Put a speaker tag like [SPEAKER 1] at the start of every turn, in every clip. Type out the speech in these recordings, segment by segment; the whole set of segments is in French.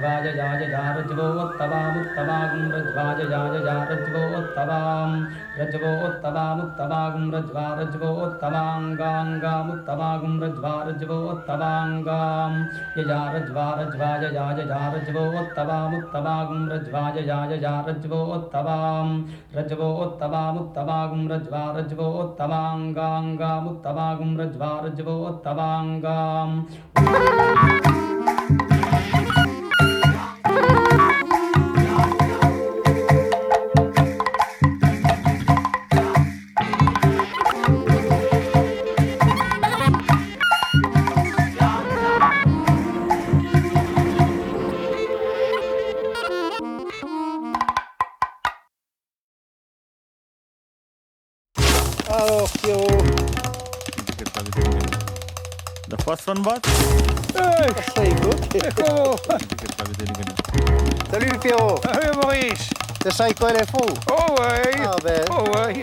[SPEAKER 1] रज्वाजयाजजारज्वोत्तवामुत्तवागुं रज्वाजयाजजारज्वोत्तवां रज्वोत्तवामुत्तवागुं रज्वारज्वोत्तवाङ्गाङ्गामुत्तवागुं रज्वारज्वोत्तवाङ्गां यजारज्वारज्वाजजारज्वोत्तवामुत्तवागुं रज्वाजयाजजारज्वोत्तवां रज्वोत्तवामुत्तवागुं रज्वारज्वोत्तवाङ्गाङ्गामुत्तवागुं रज्वारज्वोत्तवाङ्गां
[SPEAKER 2] Alors, Pierrot.
[SPEAKER 3] The first one was?
[SPEAKER 2] Ça écoute. Salut, Pierrot.
[SPEAKER 4] Salut Maurice.
[SPEAKER 2] C'est Psycho LFO.
[SPEAKER 4] Oh ouais.
[SPEAKER 2] Ah ben.
[SPEAKER 4] Oh ouais.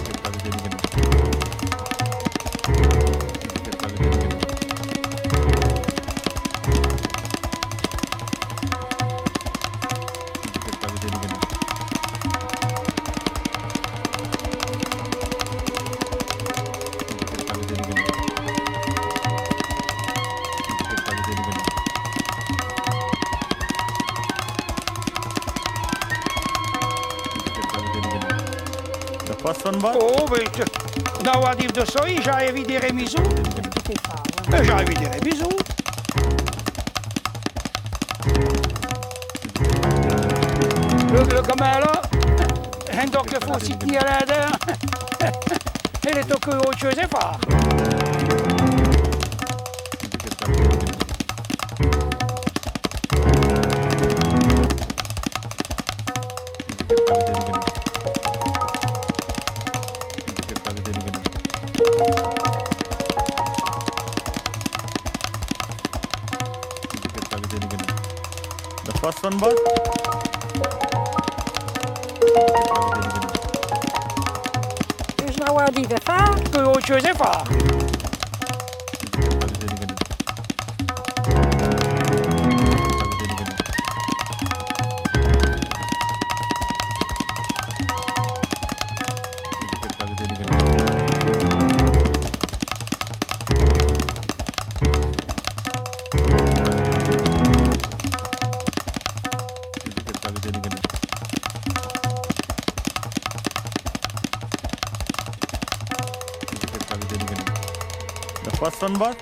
[SPEAKER 3] The first one was?
[SPEAKER 4] Oh weet je. Nou wat heeft de soie, j'ai envie de dire bisous. J'ai envie de dire bisous. Le gamin là, en donc il faut s'y tenir là-dedans. Il est que autre chose à faire.
[SPEAKER 3] The first one was?
[SPEAKER 5] Dus nou wat die gevaar?
[SPEAKER 4] Que autre chose à faire.
[SPEAKER 3] The first one was?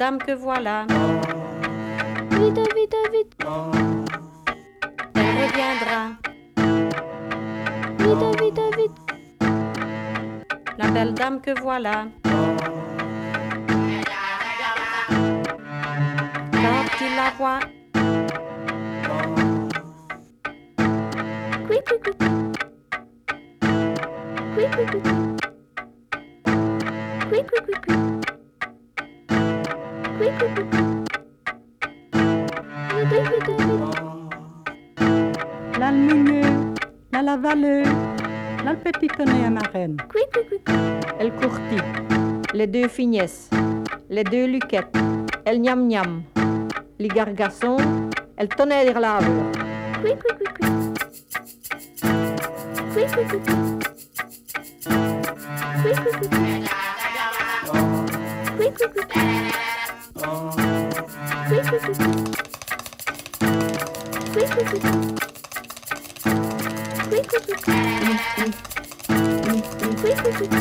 [SPEAKER 5] dame que voilà.
[SPEAKER 6] Vite, vite, vite.
[SPEAKER 5] Elle reviendra.
[SPEAKER 6] Vite, vite, vite.
[SPEAKER 5] La belle dame que voilà. Quand tu la vois,
[SPEAKER 6] Quick, quick, quick. Quick, quick, quick. Quick, quick, quick, quick. Quick, quick, quick. Vite, vite, vite.
[SPEAKER 7] Là le milieu, là la vallée, là le petit tonnet à ma reine.
[SPEAKER 6] Quick, quick, quick.
[SPEAKER 5] elle courtit. Les deux finesses, les deux luquettes, elle gnam gnam. Les gargassons, elle tonnerre l'ave.
[SPEAKER 6] Quick, quick, quick, quick. Quick, quick, quick. Quick, quick, quick. Quick, quick, quick. Quick, quick, quick. Quick, quick, quick. Quick, quick, quick. Quick, quick, quick.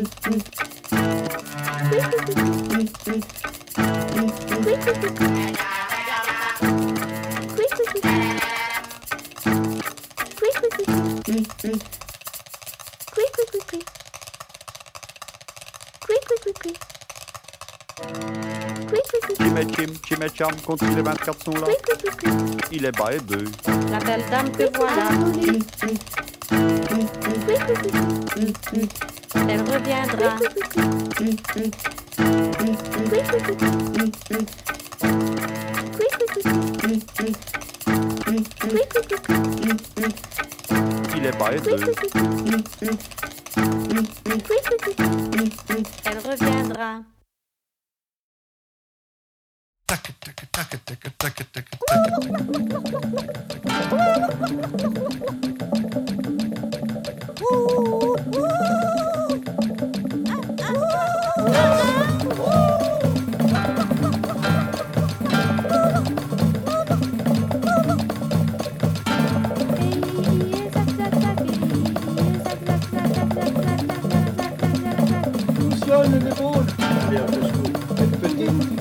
[SPEAKER 8] Chim, quand les 24 sont là, il est bas et bœuf.
[SPEAKER 5] La belle dame que voilà, elle reviendra.
[SPEAKER 8] Il est bas et bœuf.
[SPEAKER 5] Elle reviendra.
[SPEAKER 2] Sonne les boules. Allez, on te secoue. Cette petite.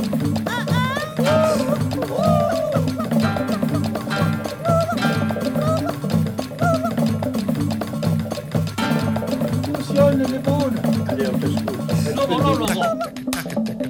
[SPEAKER 2] Sonne les boules. Allez, on te secoue. Cette petite.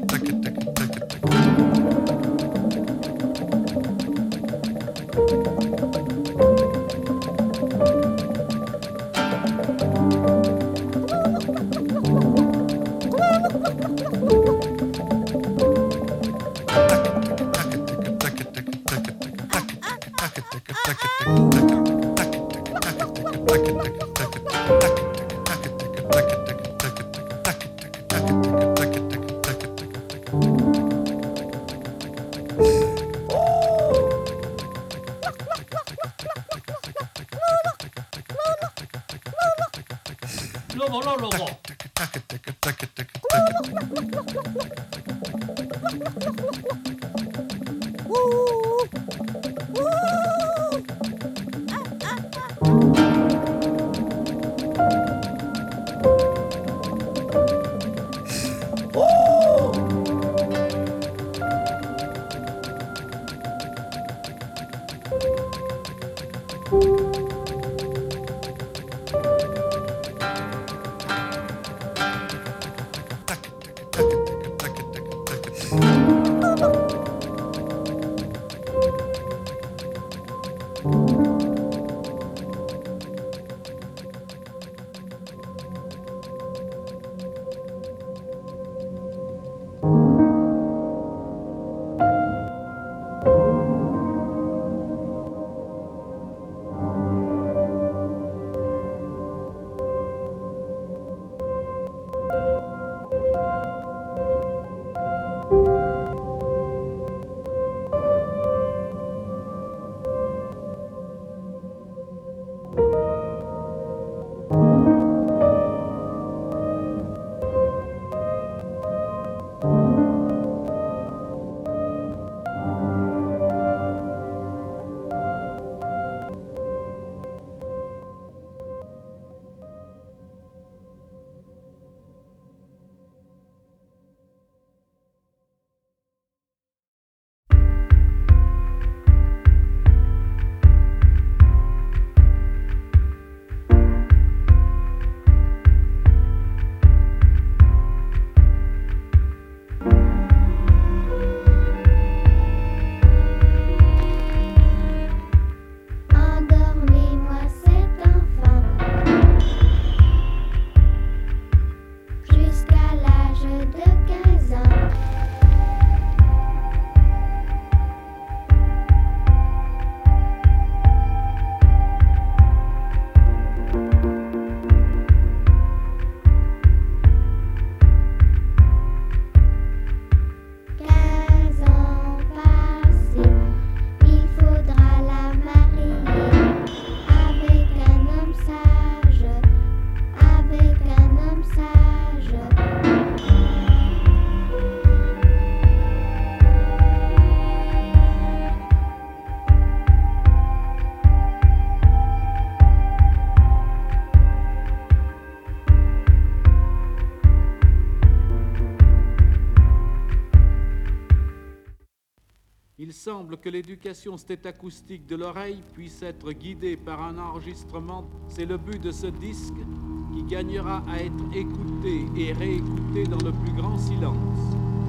[SPEAKER 9] semble que l'éducation stétacoustique de l'oreille puisse être guidée par un enregistrement. C'est le but de ce disque qui gagnera à être écouté et réécouté dans le plus grand silence.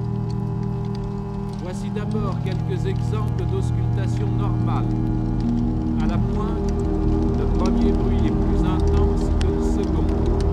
[SPEAKER 9] Voici d'abord quelques exemples d'auscultation normale. À la pointe, le premier bruit est plus intense que le second.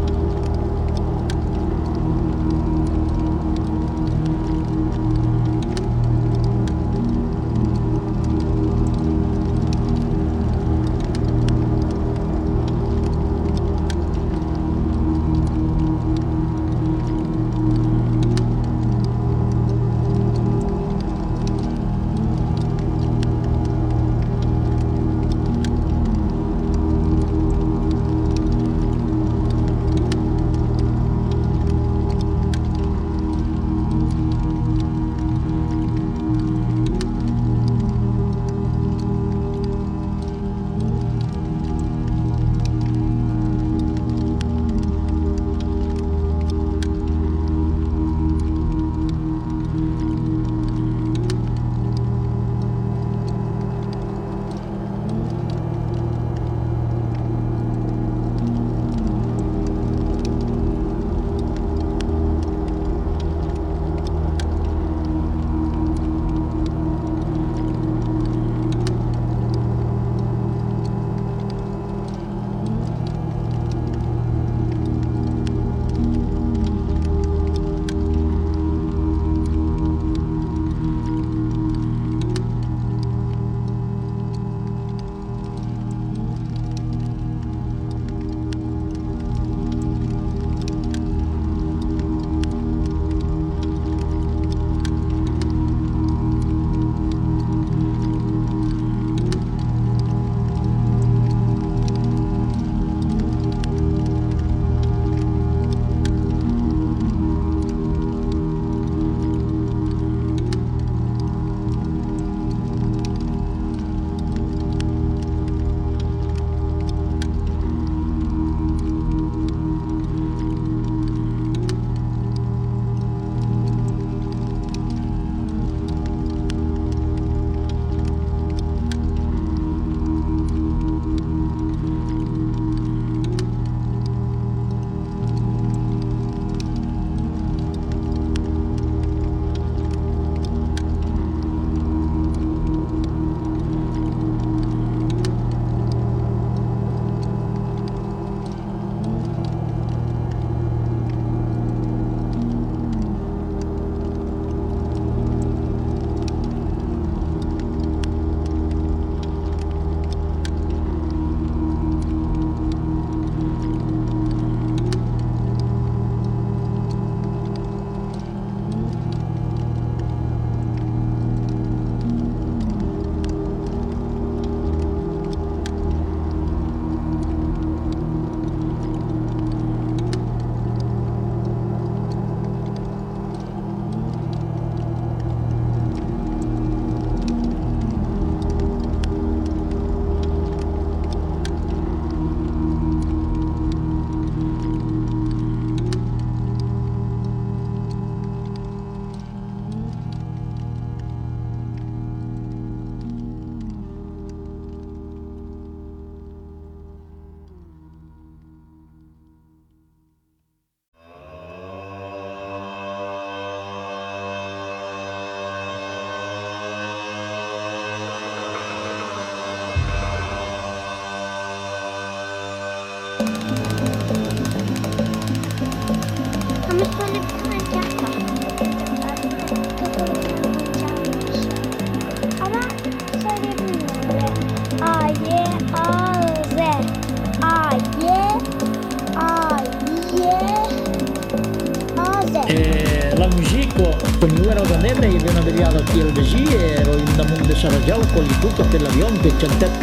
[SPEAKER 10] Sarajau con il tutto per l'avione che c'è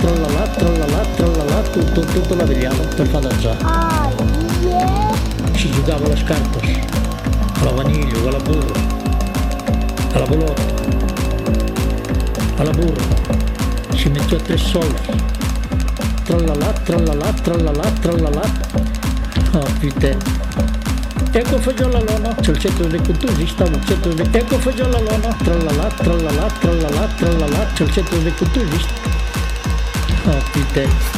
[SPEAKER 10] trallala, tutto l'avevano per far danzare. Si giocava alle scarpe, alla vaniglio, alla burro, alla bolota, alla burro, si metteva 3 soldi. Trallala. Oh putain. Ecco fagiolalono, c'è il centro del Contusi, stavo al centro del... Ecco fagiolalono, tralala, tralala, tralala, tralala, c'è il centro del Contusi. Oh, pite.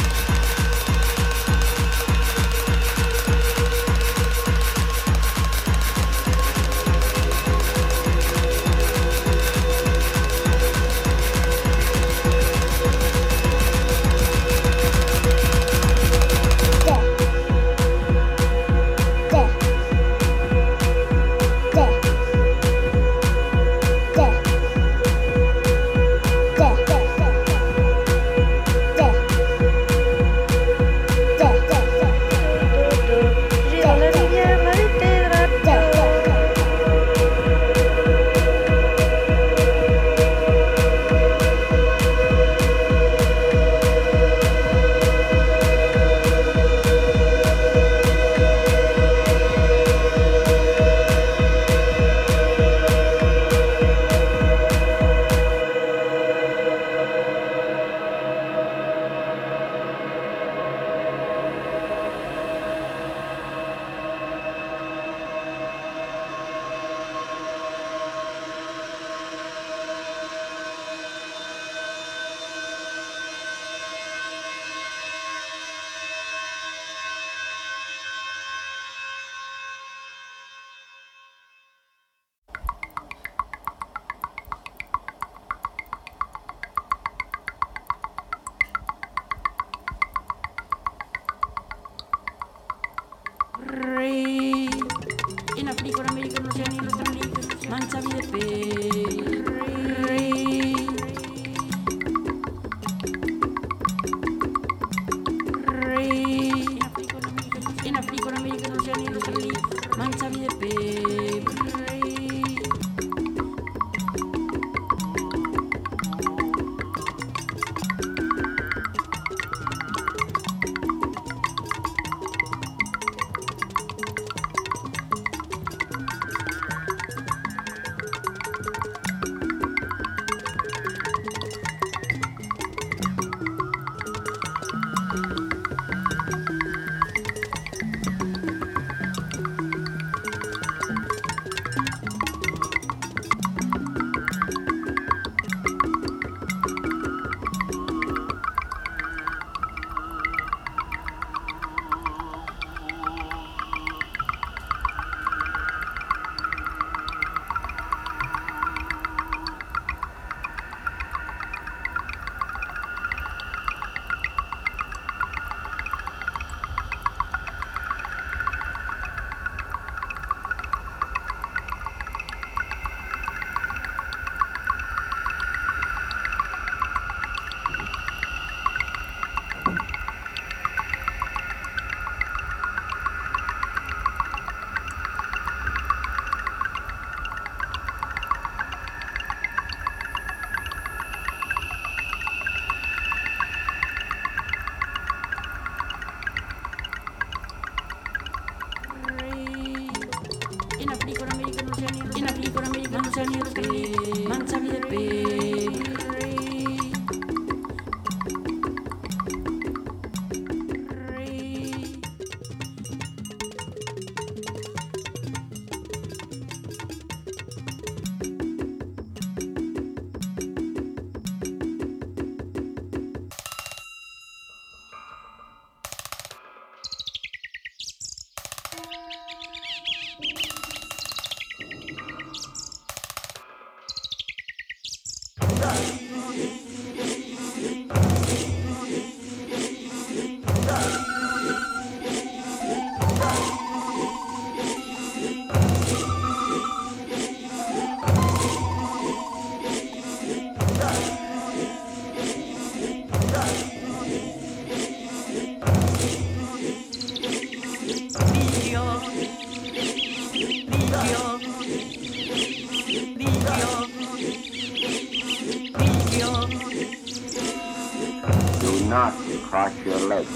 [SPEAKER 11] not cross your legs.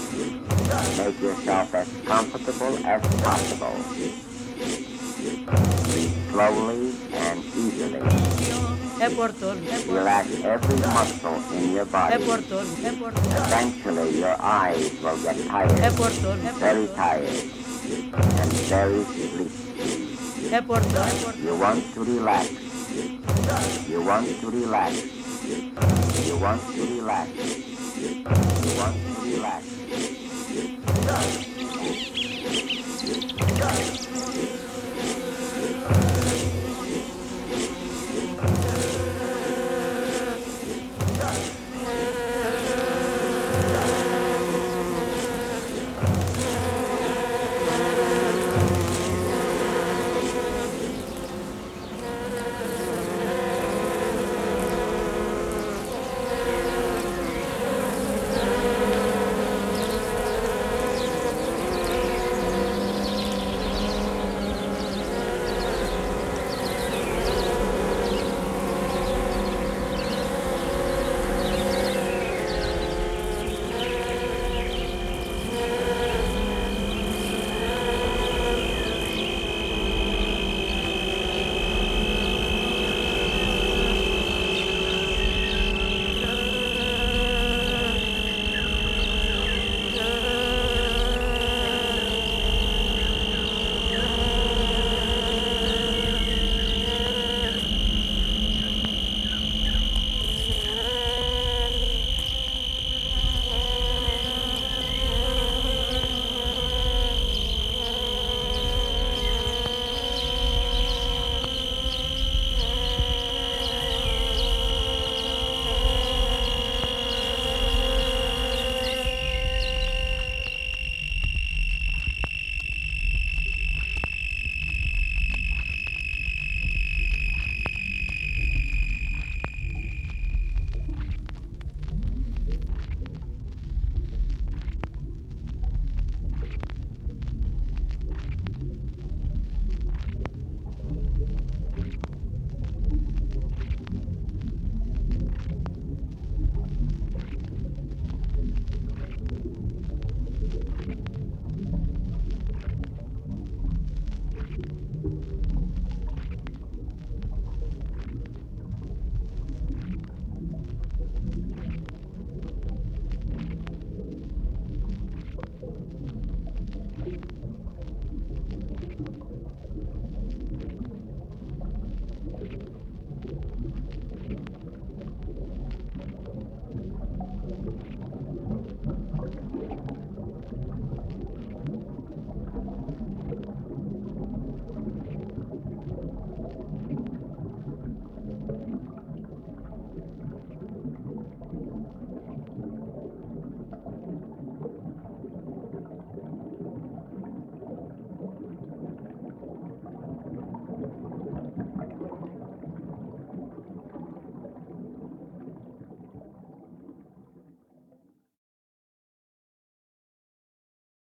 [SPEAKER 11] Make yourself as comfortable as possible. Breathe slowly and easily. Relax every muscle in your body. Eventually your eyes will get tired, very tired. And very sleepy. You want to relax. You want to relax. You want to relax. You want to relax.